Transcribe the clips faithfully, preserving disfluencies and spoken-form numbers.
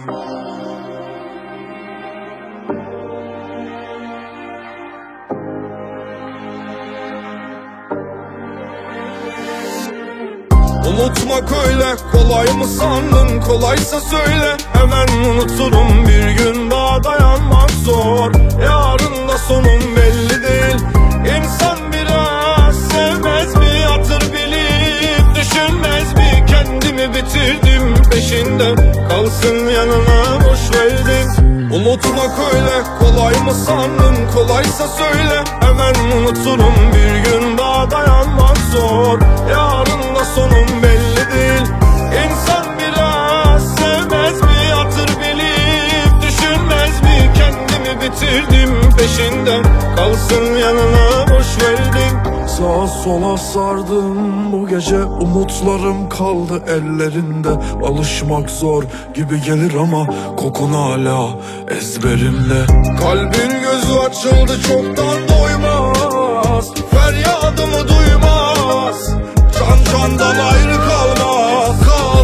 Unutmak öyle kolay mı sandın? Kolaysa söyle, hemen unuturum. Bir gün daha dayanmak zor, yarın da sonum belli değil. İnsan biraz sevmez mi? Hatır bilip düşünmez mi? Kendimi bitirdim peşinde, kalsın yanına boş verdim. Unutmak öyle kolay mı sandın? Kolaysa söyle, hemen unuturum. Bir gün daha dayanmak zor, yarın da sonum belli değil. İnsan biraz sevmez mi? Hatır bilip düşünmez mi? Kendimi bitirdim peşinde, kalsın yanına boş verdim. Sağa sola sardım bu gece, umutlarım kaldı ellerinde. Alışmak zor gibi gelir ama kokun hala ezberimde. Kalbin gözü açıldı çoktan doymaz, feryadımı duymaz. Can candan ayrı kalmaz,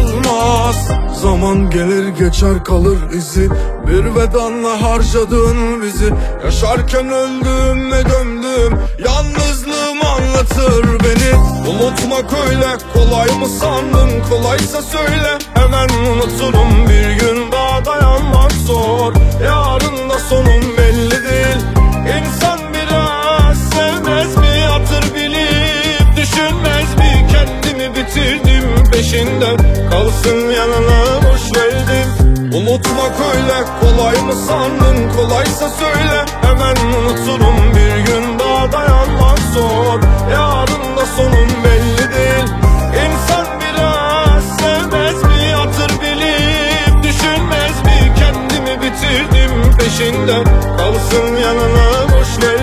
kalmaz. Zaman gelir geçer kalır izi, bir vedanla harcadın bizi. Yaşarken öldüm ve döndüm, yalnızlığım anlatır beni. Unutmak öyle kolay mı sandın? Kolaysa söyle, hemen unuturum. Bir gün daha dayanmak zor, yarın da sonum belli değil. İnsan biraz sevmez mi? Hatır bilip düşünmez mi? Kendimi bitirdim peşinde, kalsın yanına boş verdim. Unutmak öyle kolay mı sandın? Kolaysa söyle, hemen unuturum. Bir gün daha dayanmak zor, yarın da sonum belli değil. İnsan biraz sevmez mi? Hatır bilip düşünmez mi? Kendimi bitirdim peşinde, kalsın yanına boş ver.